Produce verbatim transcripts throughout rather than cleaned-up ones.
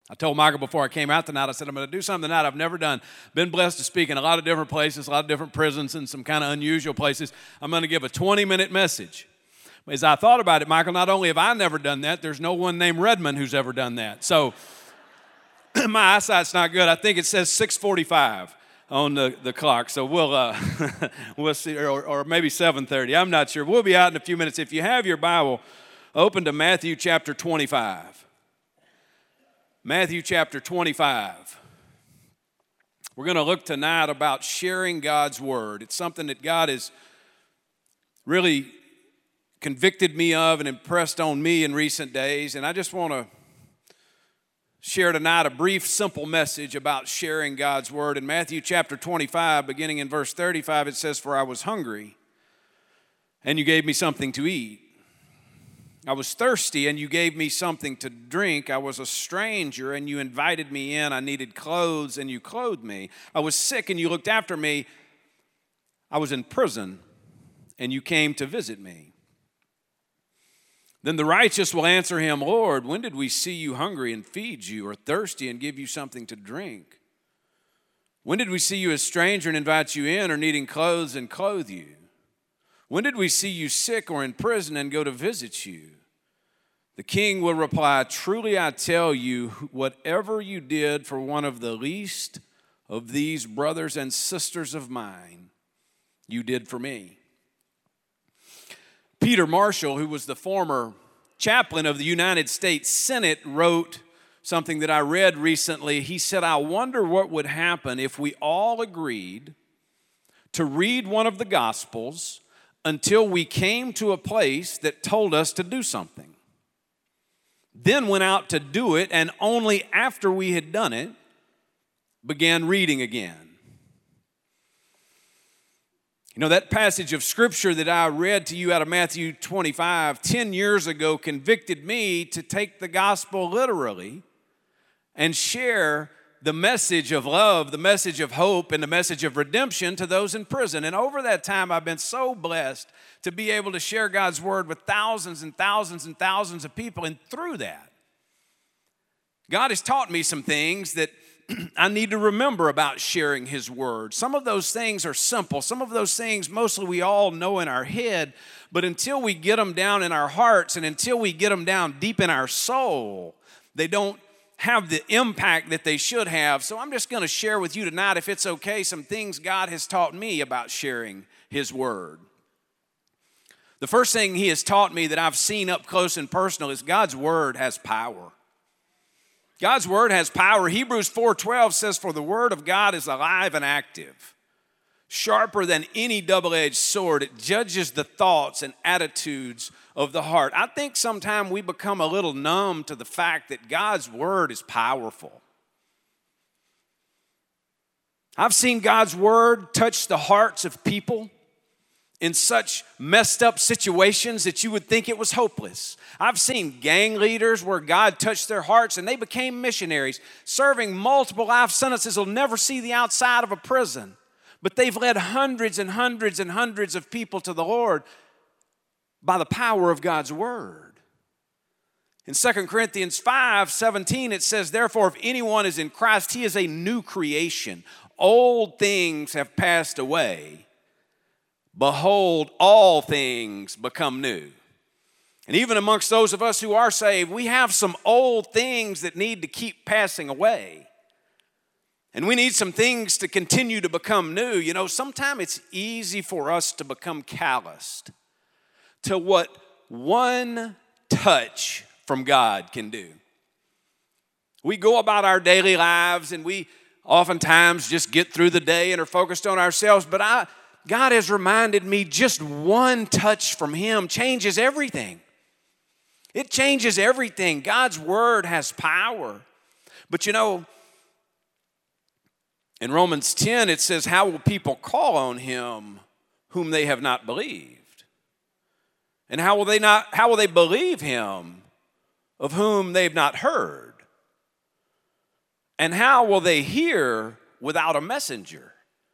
I told Michael before I came out tonight, I said, I'm going to do something tonight I've never done. Been blessed to speak in a lot of different places, a lot of different prisons and some kind of unusual places. I'm going to give a twenty-minute message. As I thought about it, Michael, not only have I never done that, there's no one named Redmond who's ever done that. So my eyesight's not good. I think it says six forty-five on the, the clock. So we'll uh, we'll see, or, or maybe seven thirty. I'm not sure. We'll be out in a few minutes. If you have your Bible, open to Matthew chapter twenty-five. Matthew chapter twenty-five. We're going to look tonight about sharing God's word. It's something that God has really convicted me of and impressed on me in recent days. And I just want to share tonight a brief, simple message about sharing God's word. In Matthew chapter twenty-five, beginning in verse thirty-five, it says, "For I was hungry, and you gave me something to eat. I was thirsty, and you gave me something to drink. I was a stranger, and you invited me in. I needed clothes, and you clothed me. I was sick, and you looked after me. I was in prison, and you came to visit me." Then the righteous will answer him, "Lord, when did we see you hungry and feed you, or thirsty and give you something to drink? When did we see you a stranger and invite you in, or needing clothes and clothe you? When did we see you sick or in prison and go to visit you?" The king will reply, "Truly I tell you, whatever you did for one of the least of these brothers and sisters of mine, you did for me." Peter Marshall, who was the former chaplain of the United States Senate, wrote something that I read recently. He said, "I wonder what would happen if we all agreed to read one of the Gospels until we came to a place that told us to do something, then went out to do it, and only after we had done it, began reading again." You know, that passage of Scripture that I read to you out of Matthew twenty-five, ten years ago, convicted me to take the gospel literally and share the message of love, the message of hope, and the message of redemption to those in prison. And over that time, I've been so blessed to be able to share God's word with thousands and thousands and thousands of people. And through that, God has taught me some things that I need to remember about sharing His word. Some of those things are simple. Some of those things mostly we all know in our head, but until we get them down in our hearts and until we get them down deep in our soul, they don't have the impact that they should have. So I'm just going to share with you tonight, if it's okay, some things God has taught me about sharing His word. The first thing He has taught me that I've seen up close and personal is God's word has power. God's word has power. Hebrews four twelve says, "For the word of God is alive and active, sharper than any double-edged sword. It judges the thoughts and attitudes of the heart." I think sometimes we become a little numb to the fact that God's word is powerful. I've seen God's word touch the hearts of people in such messed up situations that you would think it was hopeless. I've seen gang leaders where God touched their hearts and they became missionaries, serving multiple life sentences, will never see the outside of a prison. But they've led hundreds and hundreds and hundreds of people to the Lord by the power of God's word. In Second Corinthians five seventeen, it says, "Therefore, if anyone is in Christ, he is a new creation. Old things have passed away. Behold, all things become new." And even amongst those of us who are saved, we have some old things that need to keep passing away. And we need some things to continue to become new. You know, sometimes it's easy for us to become calloused to what one touch from God can do. We go about our daily lives and we oftentimes just get through the day and are focused on ourselves. But I, God has reminded me just one touch from Him changes everything. It changes everything. God's word has power. But you know, in Romans ten, it says, "How will people call on Him whom they have not believed? And how will they not, how will they believe Him of whom they've not heard? And how will they hear without a messenger?"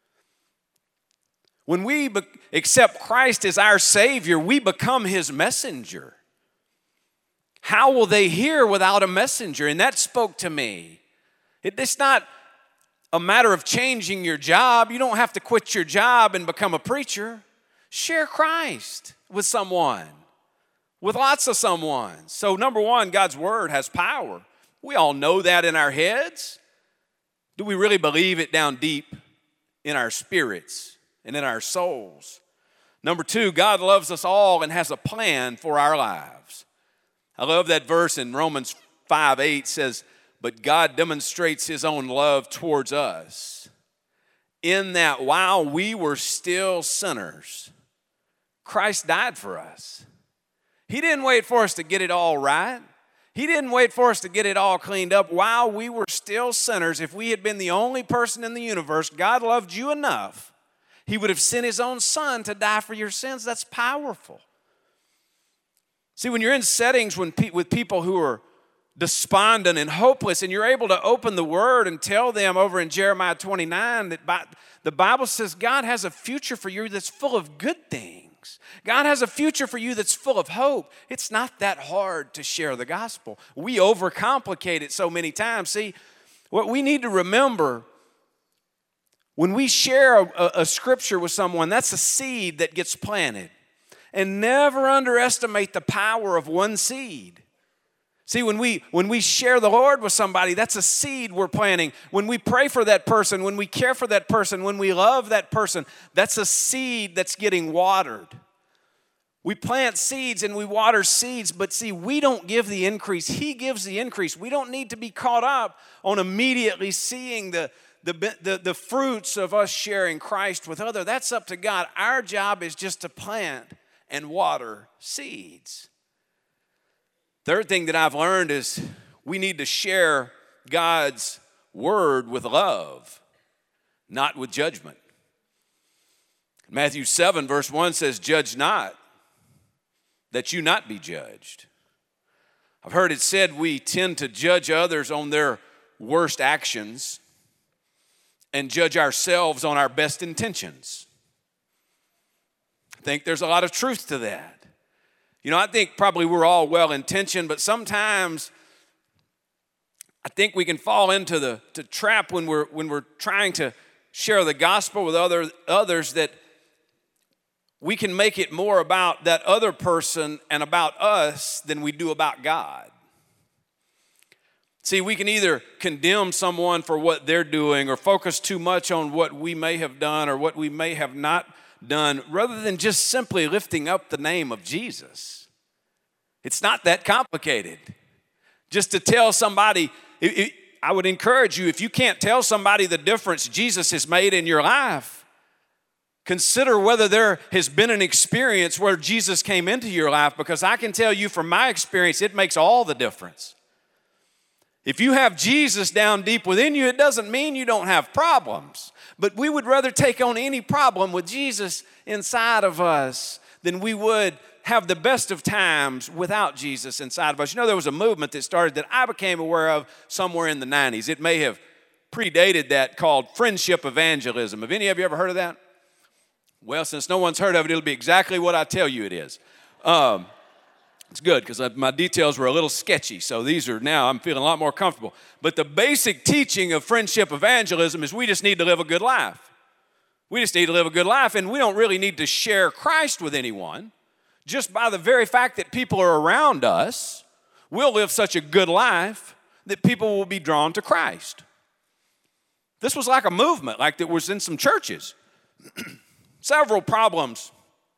When we be- accept Christ as our Savior, we become His messenger. How will they hear without a messenger? And that spoke to me. It, it's not a matter of changing your job. You don't have to quit your job and become a preacher. Share Christ with someone, with lots of someone. So number one, God's word has power. We all know that in our heads. Do we really believe it down deep in our spirits and in our souls? Number two, God loves us all and has a plan for our lives. I love that verse in Romans five eight says, but God demonstrates his own love towards us in that while we were still sinners, Christ died for us. He didn't wait for us to get it all right. He didn't wait for us to get it all cleaned up. While we were still sinners, if we had been the only person in the universe, God loved you enough, he would have sent his own son to die for your sins. That's powerful. See, when you're in settings when pe- with people who are despondent and hopeless, and you're able to open the word and tell them over in Jeremiah twenty-nine that by, the Bible says God has a future for you that's full of good things. God has a future for you that's full of hope. It's not that hard to share the gospel. We overcomplicate it so many times. See, what we need to remember, when we share a, a scripture with someone, that's a seed that gets planted. And never underestimate the power of one seed. See, when we when we share the Lord with somebody, that's a seed we're planting. When we pray for that person, when we care for that person, when we love that person, that's a seed that's getting watered. We plant seeds and we water seeds, but see, we don't give the increase. He gives the increase. We don't need to be caught up on immediately seeing the, the, the, the fruits of us sharing Christ with others. That's up to God. Our job is just to plant and water seeds. Third thing that I've learned is we need to share God's word with love, not with judgment. Matthew seven verse one says, judge not, that you not be judged. I've heard it said we tend to judge others on their worst actions and judge ourselves on our best intentions. I think there's a lot of truth to that. You know, I think probably we're all well-intentioned, but sometimes I think we can fall into the to trap when we're when we're trying to share the gospel with other others that we can make it more about that other person and about us than we do about God. See, we can either condemn someone for what they're doing or focus too much on what we may have done or what we may have not done, rather than just simply lifting up the name of Jesus. It's not that complicated. Just to tell somebody, it, it, I would encourage you, if you can't tell somebody the difference Jesus has made in your life, consider whether there has been an experience where Jesus came into your life, because I can tell you from my experience, it makes all the difference. If you have Jesus down deep within you, it doesn't mean you don't have problems. But we would rather take on any problem with Jesus inside of us than we would have the best of times without Jesus inside of us. You know, there was a movement that started that I became aware of somewhere in the nineties. It may have predated that, called friendship evangelism. Have any of you ever heard of that? Well, since no one's heard of it, it'll be exactly what I tell you it is. Um, It's good because my details were a little sketchy, so these are now, I'm feeling a lot more comfortable. But the basic teaching of friendship evangelism is we just need to live a good life. We just need to live a good life, and we don't really need to share Christ with anyone. Just by the very fact that people are around us, we'll live such a good life that people will be drawn to Christ. This was like a movement, like that was in some churches. Several problems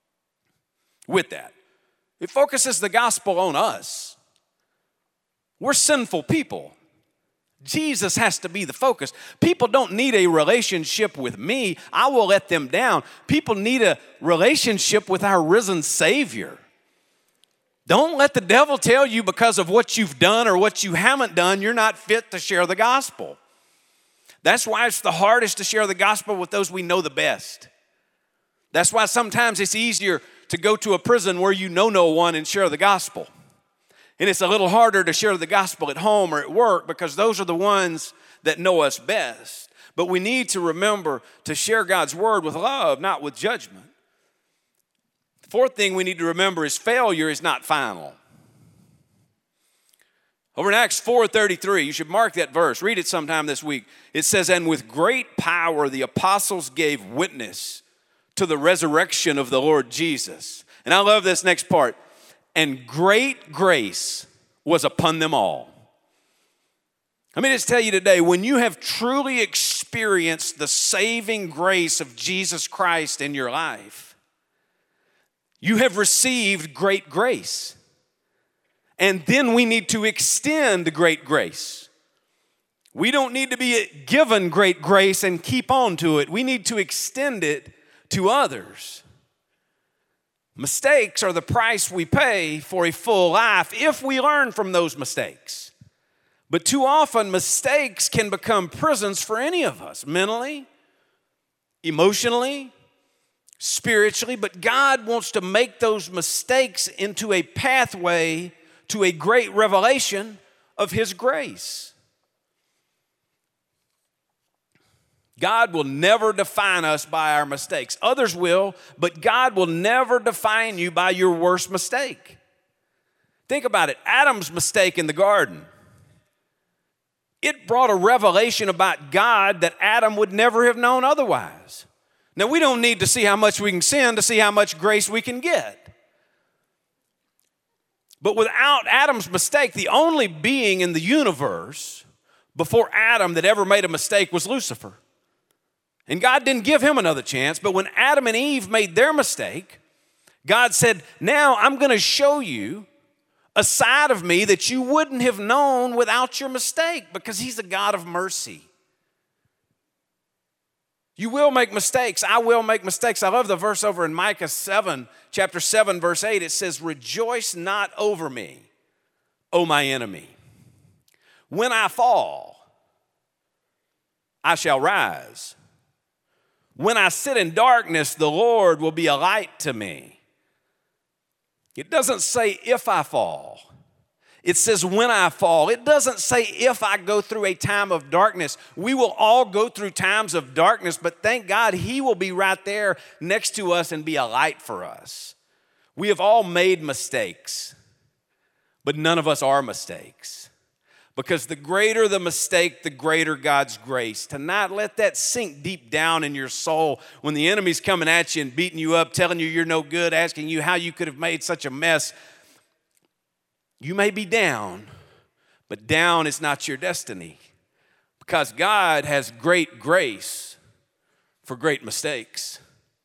with that. It focuses the gospel on us. We're sinful people. Jesus has to be the focus. People don't need a relationship with me. I will let them down. People need a relationship with our risen Savior. Don't let the devil tell you because of what you've done or what you haven't done, you're not fit to share the gospel. That's why it's the hardest to share the gospel with those we know the best. That's why sometimes it's easier to go to a prison where you know no one and share the gospel. And it's a little harder to share the gospel at home or at work because those are the ones that know us best. But we need to remember to share God's word with love, not with judgment. The fourth thing we need to remember is failure is not final. Over in Acts four thirty-three, you should mark that verse. Read it sometime this week. It says, and with great power the apostles gave witness to the resurrection of the Lord Jesus. And I love this next part. And great grace was upon them all. Let me just tell you today, when you have truly experienced the saving grace of Jesus Christ in your life, you have received great grace. And then we need to extend great grace. We don't need to be given great grace and keep on to it. We need to extend it to others. Mistakes are the price we pay for a full life if we learn from those mistakes. But too often, mistakes can become prisons for any of us, mentally, emotionally, spiritually. But God wants to make those mistakes into a pathway to a great revelation of His grace. God will never define us by our mistakes. Others will, but God will never define you by your worst mistake. Think about it. Adam's mistake in the garden, it brought a revelation about God that Adam would never have known otherwise. Now, we don't need to see how much we can sin to see how much grace we can get. But without Adam's mistake, the only being in the universe before Adam that ever made a mistake was Lucifer. And God didn't give him another chance, but when Adam and Eve made their mistake, God said, now I'm going to show you a side of me that you wouldn't have known without your mistake, because He's a God of mercy. You will make mistakes. I will make mistakes. I love the verse over in Micah seven, chapter seven, verse eight. It says, rejoice not over me, O my enemy. When I fall, I shall rise. When I sit in darkness, the Lord will be a light to me. It doesn't say if I fall. It says when I fall. It doesn't say if I go through a time of darkness. We will all go through times of darkness, but thank God He will be right there next to us and be a light for us. We have all made mistakes, but none of us are mistakes. Because the greater the mistake, the greater God's grace. Tonight, let that sink deep down in your soul when the enemy's coming at you and beating you up, telling you you're no good, asking you how you could have made such a mess. You may be down, but down is not your destiny, because God has great grace for great mistakes.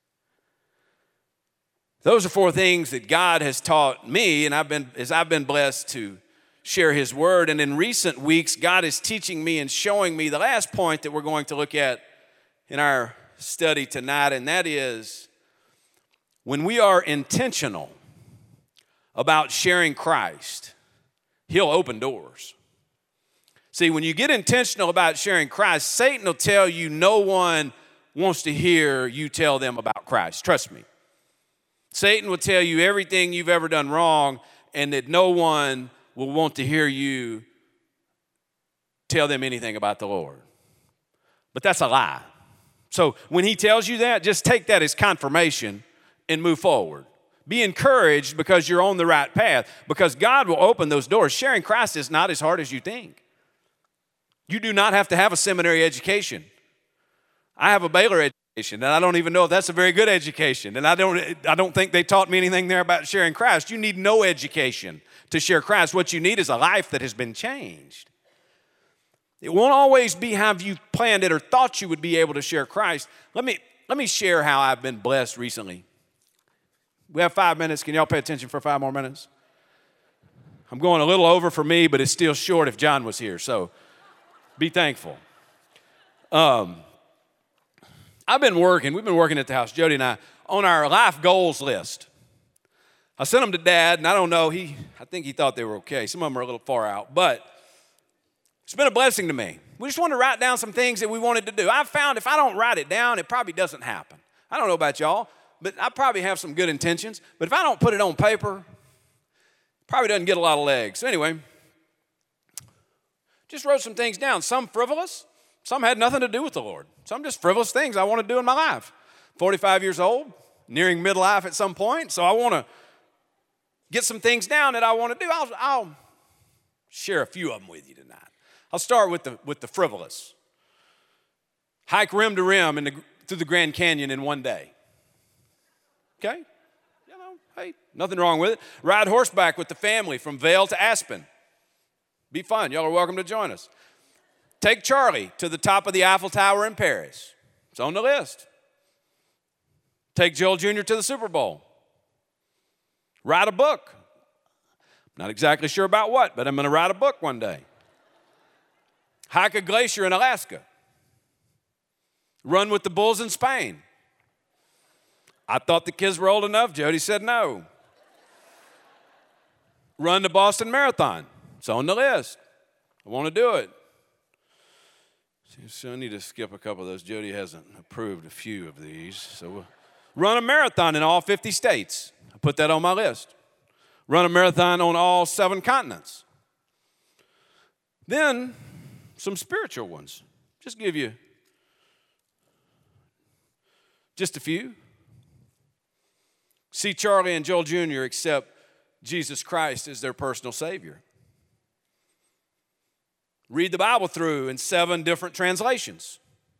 Those are four things that God has taught me, and I've been, as I've been blessed to share His word. And in recent weeks, God is teaching me and showing me the last point that we're going to look at in our study tonight, and that is when we are intentional about sharing Christ, He'll open doors. See, when you get intentional about sharing Christ, Satan will tell you no one wants to hear you tell them about Christ. Trust me. Satan will tell you everything you've ever done wrong and that no one will want to hear you tell them anything about the Lord. But that's a lie. So when he tells you that, just take that as confirmation and move forward. Be encouraged because you're on the right path, because God will open those doors. Sharing Christ is not as hard as you think. You do not have to have a seminary education. I have a Baylor education, and I don't even know if that's a very good education. And I don't, I don't think they taught me anything there about sharing Christ. You need no education to share Christ. What you need is a life that has been changed. It won't always be how you planned it or thought you would be able to share Christ. Let me, let me share how I've been blessed recently. We have five minutes. Can y'all pay attention for five more minutes? I'm going a little over for me, but it's still short if John was here, so be thankful. Um, I've been working, we've been working at the house, Jody and I, on our life goals list. I sent them to Dad, and I don't know, he, I think he thought they were okay. Some of them are a little far out, but it's been a blessing to me. We just wanted to write down some things that we wanted to do. I've found if I don't write it down, it probably doesn't happen. I don't know about y'all, but I probably have some good intentions. But if I don't put it on paper, it probably doesn't get a lot of legs. So anyway, just wrote some things down. Some frivolous, some had nothing to do with the Lord. Some just frivolous things I want to do in my life. forty-five years old, nearing midlife at some point, so I want to get some things down that I want to do. I'll, I'll Share a few of them with you tonight. I'll start with the, with the frivolous. Hike rim to rim in the, through the Grand Canyon in one day. Okay? You know, hey, nothing wrong with it. Ride horseback with the family from Vail to Aspen. Be fun. Y'all are welcome to join us. Take Charlie to the top of the Eiffel Tower in Paris. It's on the list. Take Joel Junior to the Super Bowl. Write a book. Not exactly sure about what, but I'm going to write a book one day. Hike a glacier in Alaska. Run with the bulls in Spain. I thought the kids were old enough. Jody said no. Run the Boston Marathon. It's on the list. I want to do it. So I need to skip a couple of those. Jody hasn't approved a few of these. So we'll run a marathon in all fifty states. I put that on my list. Run a marathon on all seven continents. Then some spiritual ones. Just give you just a few. See Charlie and Joel Junior accept Jesus Christ as their personal Savior. Read the Bible through in seven different translations.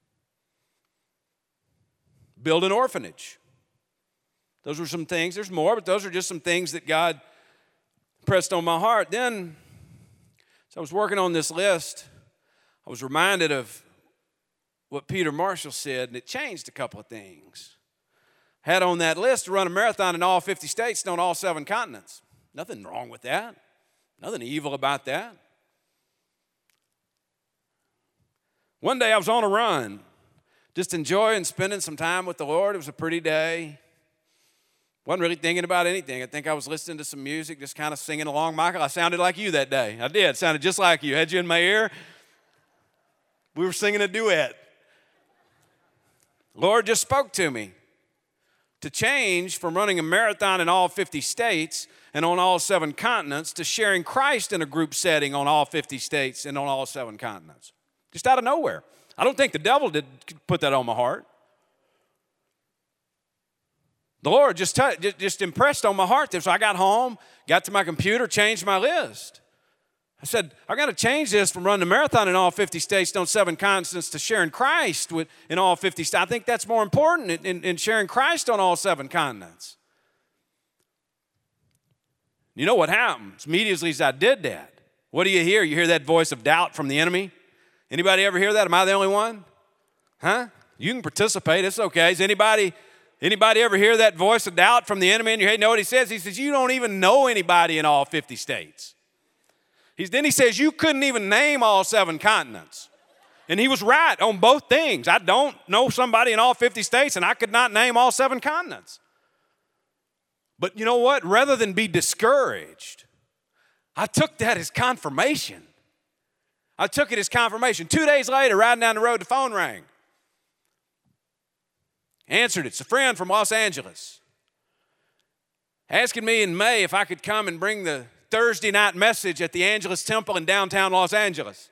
Build an orphanage. Those were some things. There's more, but those are just some things that God pressed on my heart. Then, as I was working on this list, I was reminded of what Peter Marshall said, and it changed a couple of things. Had on that list to run a marathon in all fifty states and on all seven continents. Nothing wrong with that. Nothing evil about that. One day I was on a run, just enjoying spending some time with the Lord. It was a pretty day. Wasn't really thinking about anything. I think I was listening to some music, just kind of singing along. Michael, I sounded like you that day. I did. Sounded just like you. Had you in my ear. We were singing a duet. Lord just spoke to me to change from running a marathon in all fifty states and on all seven continents to sharing Christ in a group setting on all fifty states and on all seven continents. Just out of nowhere. I don't think the devil did put that on my heart. The Lord just, t- just impressed on my heart this. So I got home, got to my computer, changed my list. I said, I got to change this from running a marathon in all fifty states and on seven continents to sharing Christ with, in all fifty states. I think that's more important in, in, in sharing Christ on all seven continents. You know what happens? Immediately as I did that, what do you hear? You hear that voice of doubt from the enemy? Anybody ever hear that? Am I the only one? Huh? You can participate. It's okay. Is anybody, anybody ever hear that voice of doubt from the enemy in your head? You know what he says? He says, you don't even know anybody in all fifty states. He's, then he says, you couldn't even name all seven continents. And he was right on both things. I don't know somebody in all fifty states, and I could not name all seven continents. But you know what? Rather than be discouraged, I took that as confirmation. I took it as confirmation. Two days later, riding down the road, the phone rang. Answered it. It's a friend from Los Angeles. Asking me in May if I could come and bring the Thursday night message at the Angelus Temple in downtown Los Angeles.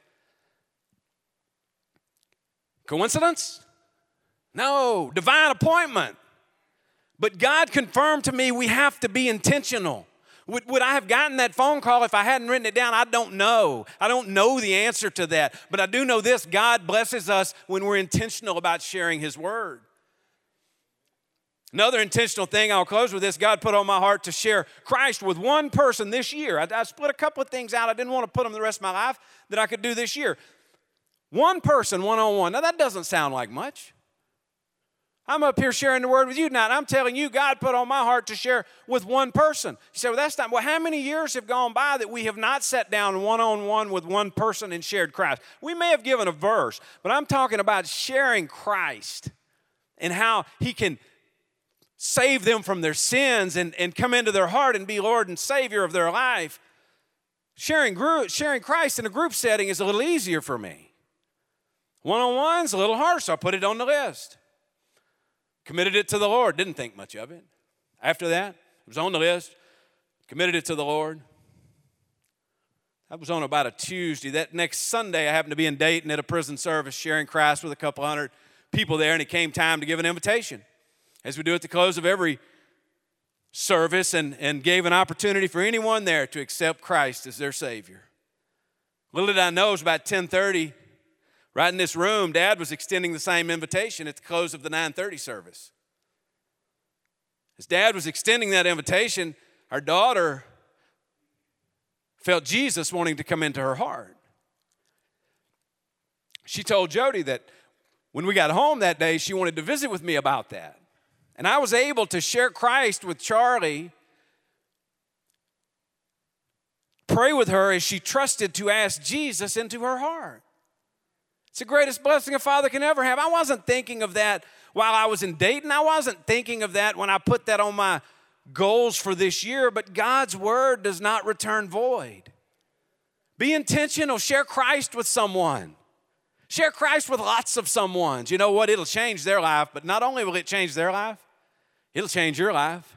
Coincidence? No, divine appointment. But God confirmed to me we have to be intentional. Would, would I have gotten that phone call if I hadn't written it down? I don't know. I don't know the answer to that. But I do know this: God blesses us when we're intentional about sharing His word. Another intentional thing, I'll close with this, God put on my heart to share Christ with one person this year. I, I split a couple of things out. I didn't want to put them the rest of my life that I could do this year. One person, one-on-one. Now, that doesn't sound like much. I'm up here sharing the word with you tonight, and I'm telling you, God put on my heart to share with one person. You say, well, that's not, well, how many years have gone by that we have not sat down one-on-one with one person and shared Christ? We may have given a verse, but I'm talking about sharing Christ and how He can save them from their sins and, and come into their heart and be Lord and Savior of their life. Sharing, sharing Christ in a group setting is a little easier for me. One-on-one's a little harder, so I put it on the list. Committed it to the Lord. Didn't think much of it. After that, it was on the list. Committed it to the Lord. That was on about a Tuesday. That next Sunday, I happened to be in Dayton at a prison service sharing Christ with a couple hundred people there, and it came time to give an invitation, as we do at the close of every service, and, and gave an opportunity for anyone there to accept Christ as their Savior. Little did I know, it was about ten thirty. Right in this room, Dad was extending the same invitation at the close of the nine thirty service. As Dad was extending that invitation, our daughter felt Jesus wanting to come into her heart. She told Jody that when we got home that day, she wanted to visit with me about that. And I was able to share Christ with Charlie, pray with her as she trusted to ask Jesus into her heart. It's the greatest blessing a father can ever have. I wasn't thinking of that while I was in Dayton. I wasn't thinking of that when I put that on my goals for this year, but God's word does not return void. Be intentional. Share Christ with someone. Share Christ with lots of someones. You know what? It'll change their life, but not only will it change their life, it'll change your life.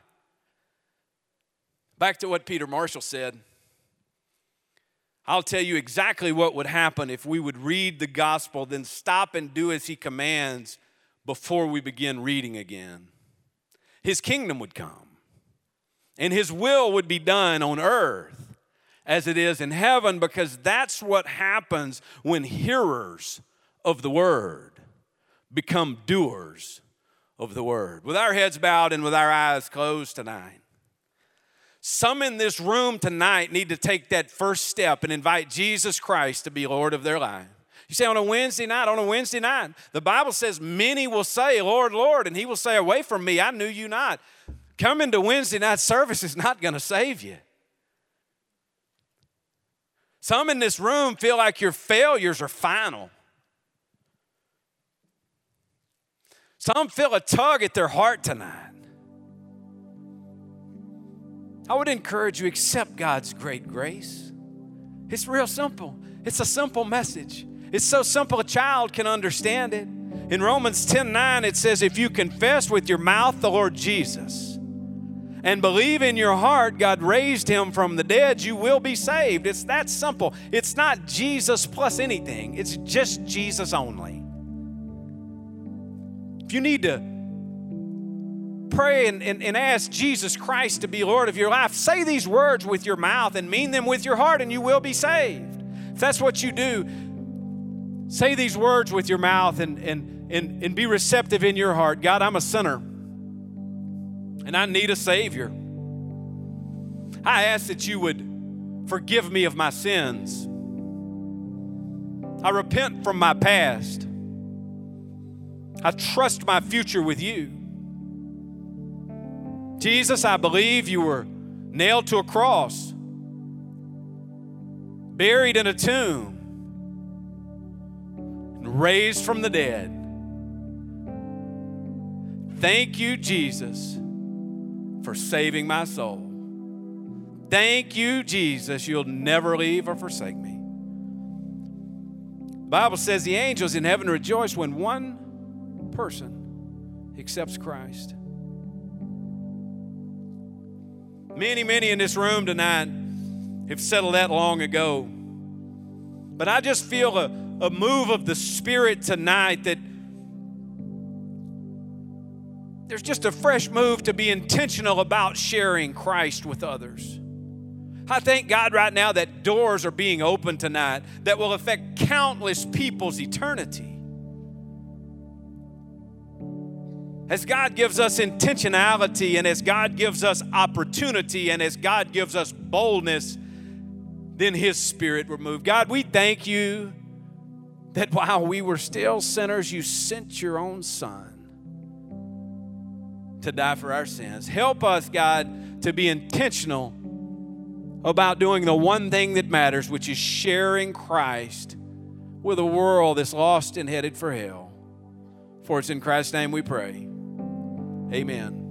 Back to what Peter Marshall said. I'll tell you exactly what would happen if we would read the gospel, then stop and do as he commands before we begin reading again. His kingdom would come, and his will would be done on earth as it is in heaven, because that's what happens when hearers of the word become doers of the word. With our heads bowed and with our eyes closed tonight, some in this room tonight need to take that first step and invite Jesus Christ to be Lord of their life. You say on a Wednesday night, on a Wednesday night, the Bible says many will say, Lord, Lord, and he will say, away from me, I knew you not. Coming to Wednesday night service is not going to save you. Some in this room feel like your failures are final. Some feel a tug at their heart tonight. I would encourage you, accept God's great grace. It's real simple. It's a simple message. It's so simple a child can understand it. In Romans ten nine, it says, if you confess with your mouth the Lord Jesus and believe in your heart God raised him from the dead, you will be saved. It's that simple. It's not Jesus plus anything. It's just Jesus only. If you need to pray and, and, and ask Jesus Christ to be Lord of your life, say these words with your mouth and mean them with your heart, and you will be saved. If that's what you do, say these words with your mouth and, and, and, and be receptive in your heart. God, I'm a sinner, and I need a Savior. I ask that you would forgive me of my sins. I repent from my past. I trust my future with you. Jesus, I believe you were nailed to a cross, buried in a tomb, and raised from the dead. Thank you, Jesus, for saving my soul. Thank you, Jesus, you'll never leave or forsake me. The Bible says the angels in heaven rejoice when one person accepts Christ. Many, many in this room tonight have settled that long ago. But I just feel a, a move of the Spirit tonight that there's just a fresh move to be intentional about sharing Christ with others. I thank God right now that doors are being opened tonight that will affect countless people's eternity. As God gives us intentionality, and as God gives us opportunity, and as God gives us boldness, then his Spirit will move. God, we thank you that while we were still sinners, you sent your own Son to die for our sins. Help us, God, to be intentional about doing the one thing that matters, which is sharing Christ with a world that's lost and headed for hell. For it's in Christ's name we pray. Amen.